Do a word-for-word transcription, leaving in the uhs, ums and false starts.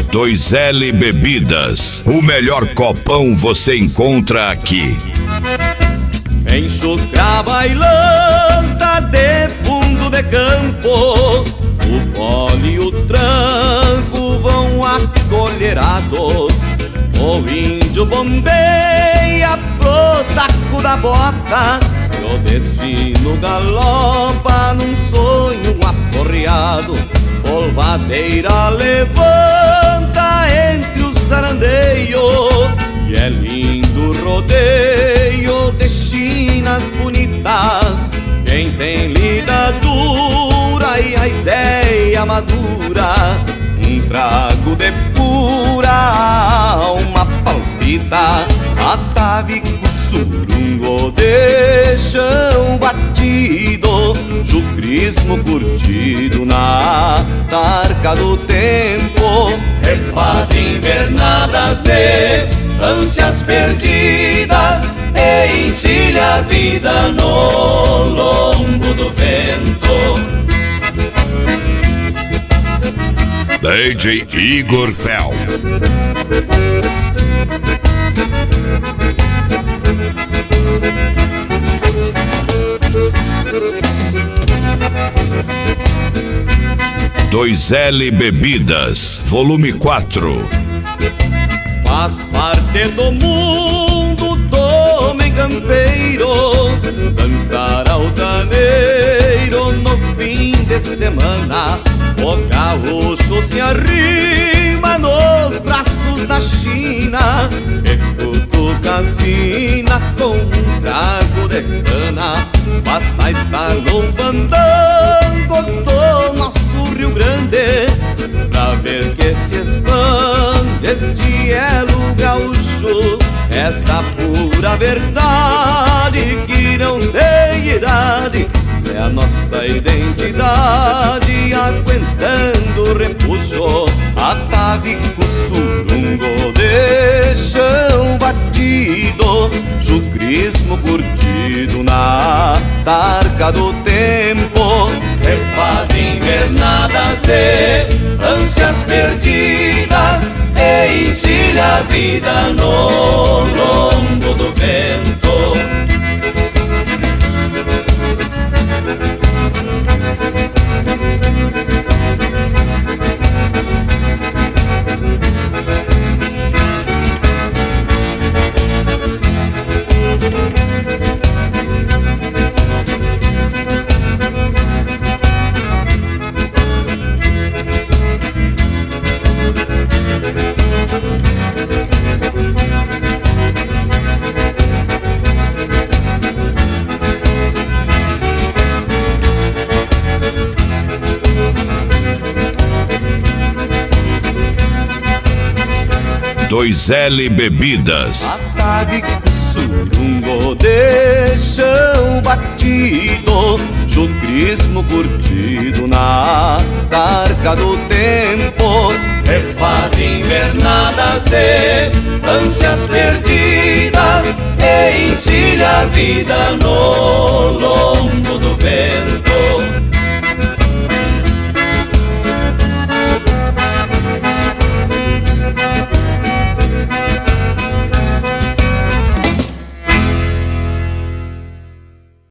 dois L Bebidas. O melhor copão você encontra aqui. Enxucra bailanta de fundo de campo, o fole e o tranco vão acolherados. O índio bombeia pro taco da bota, e o destino galopa num sonho aporreado. Polvadeira levanta entre os sarandeios, e é lindo rodeio de chinas bonitas. Quem tem lida dura e a ideia madura, um trago de pura alma palpita. Atavico surungo de chão batido, chucrismo curtido na tarca do tempo. Refaz invernadas de ânsias perdidas e encilha a vida no lombo do vento. D J Igor Fel. dois L Bebidas, volume quatro. Faz parte do mundo do homem campeiro dançar altaneiro no fim de semana. O gaúcho se arrima nos braços da China e cutuca a sina com um trago de cana. Basta estar no fandango do nosso Rio Grande pra ver que se expande este elo gaúcho, esta pura verdade que não tem idade. É a nossa identidade aguentando o repuxo. Atavico surungo de chão batido, chucrismo curtido na tarca do tempo. Refaz invernadas de ânsias perdidas e encilha a vida no lombo do vento. dois L Bebidas. Atavico surungo de chão batido, chucrismo curtido na tarca do tempo. Refaz invernadas de ânsias perdidas e encilha a vida no lombo do vento.